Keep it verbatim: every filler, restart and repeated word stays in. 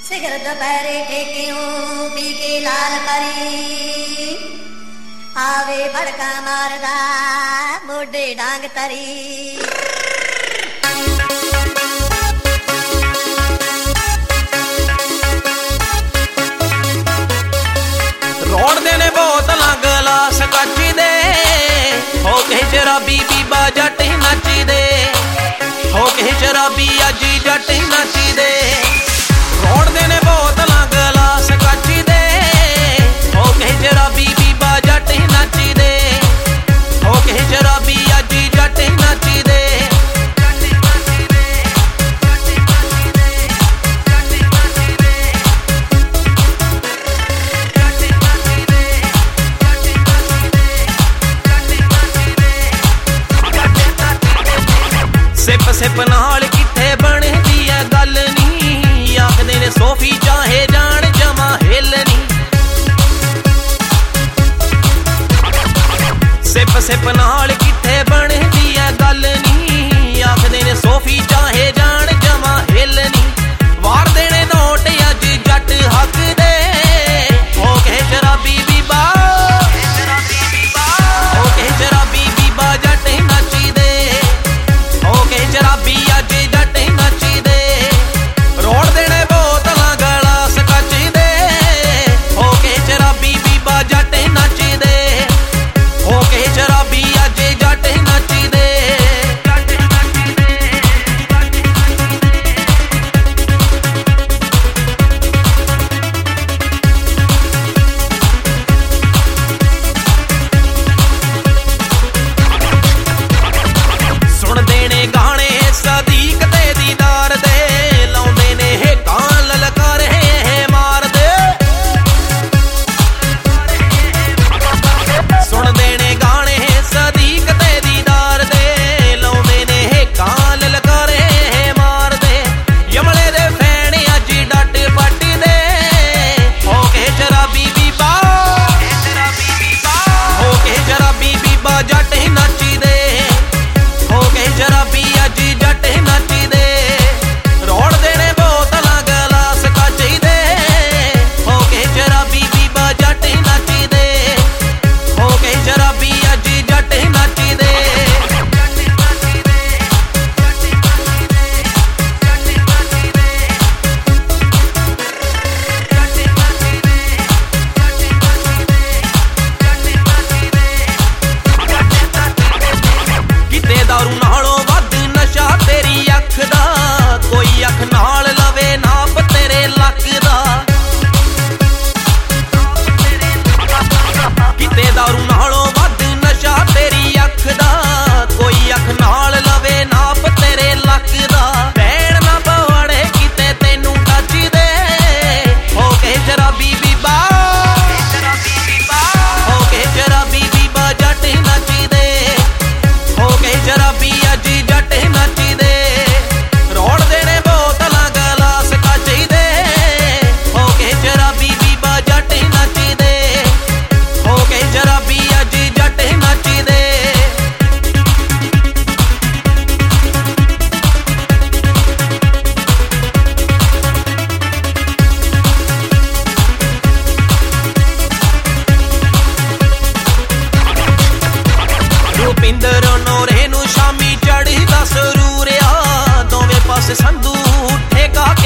सिगर दोपहरे ठेकियों P के लाल करी आवे भड़का मारदा मोढे डांग तरी। रोड़दे ने बोतलां गलास कच्ची दे हो के शराबी बीबा जट नची दे हो के शराबी अजी जट नची दे। रोड़दे ने बोतलां गलास कच्ची दे हो के शराबी बीबा जट नची दे हो के शराबी अजी जट नची दे। सिप सिप नाल किथे बनदी है गल नी आखदे ने सोफी चाहे जान जमा हिल नी। सिप सिप नाल किथे बनदी है गल नी आखदे ने सोफी चाहे जान जमा हिल नी। वार देने नोट अज जट हक दे हो के शराबी बीबा हो के शराबी बीबा जट नची दे हो के शराबी अज जट नची दे। रोड़ देने बोतलां गलास कच्ची दे हो के शराबी बीबा जट नची दे हो के शराबी अज जट नची दे। सुन देने गाने सदीक दे दीदार दे लाउंदे ने हे कान ललकार है मार दे। सुन देने गाने सदीक दे दीदार दे लाउंदे ने हे कान ललकार है मार दे। यमले दे फैन अज डट पट दे हो के शराबी बीबा हो के शराबी बीबा जट नची दे हो के शराबी अज जट नची दे। रोड़ देने बोतलां गलास कच्ची दे हो के शराबी बीबा जट नची दे हो के शराबी अज जट नची दे। किते दारू नालों वध नशा तेरी अख दा कोई अख नाल लवे नाप तेरे लक दा। किते दारू नालों वध नशा तेरी अख दा कोई अख नाल लवे नाप तेरे लक दा। भैन ना पवाड़े किते तेनू टच दे हो के शराबी बीबा हो के शराबी बीबा जट नची दे हो के शराबी अज जट नची दे। रोड़ देने बोतलां गलास कच्ची दे हो के शराबी बीबा जट नची दे हो के शराबी अज जट नची दे। रुपिंदर नोरे नू शामी चढ़दा सरूरिया दोवें पासे संधू ठेका